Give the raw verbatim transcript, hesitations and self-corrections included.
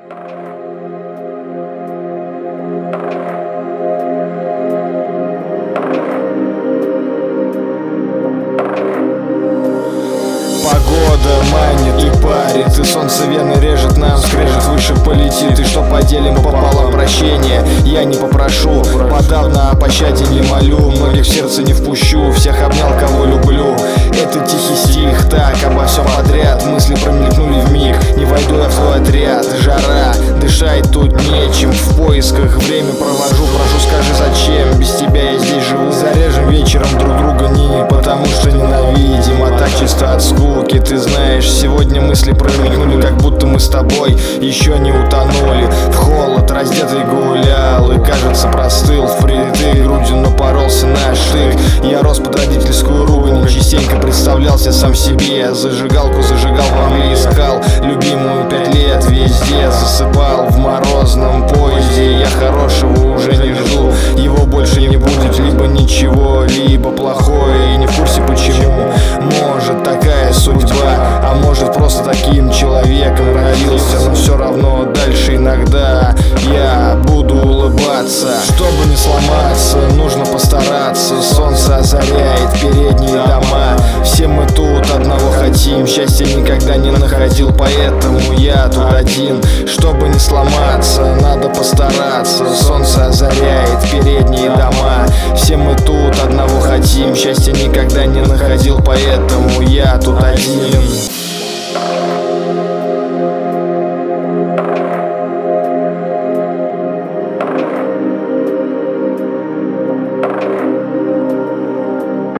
Погода манит и парит, и солнце вены режет, нам скрежет, выше полетит. И что поделим пополам прощения я не попрошу, подавно о пощаде не молю, многих в сердце не впущу, всех обнял, кого люблю. Это тихий стих, так обо всем подряд, мысли промелькнули вмиг, не войду я в твой отряд. Жара, дышать тут нечем, в поисках время провожу, прошу, скажи зачем, без тебя я здесь живу. Зарежем вечером друг друга не потому что ненавидим, а так чисто от скуки. Ты знаешь, сегодня мысли промелькнули, как будто мы с тобой еще не утонули. В холод раздетый гулял и, кажется, простыл, в прилитые груди напоролся на штык. Я рос под родительскую ругань, частенько представлялся сам себе, зажигалку зажигал, в мгле искал любимую пять лет, везде засыпал в морозном поезде. Я хорошего уже не жду, его больше не будет, либо ничего, либо плохое, и не в курсе почему. Может, такая судьба, а может, просто таким человеком родился, но все равно дальше иногда я буду улыбаться. Чтобы не сломаться, нужно постараться. Солнце озаряет передние дома, все мы тут одного хотим, счастья никогда не находил, поэтому я тут один. Чтобы не сломаться, надо постараться. Солнце озаряет передние дома, все мы тут одного хотим, счастья никогда не находил, поэтому я тут один.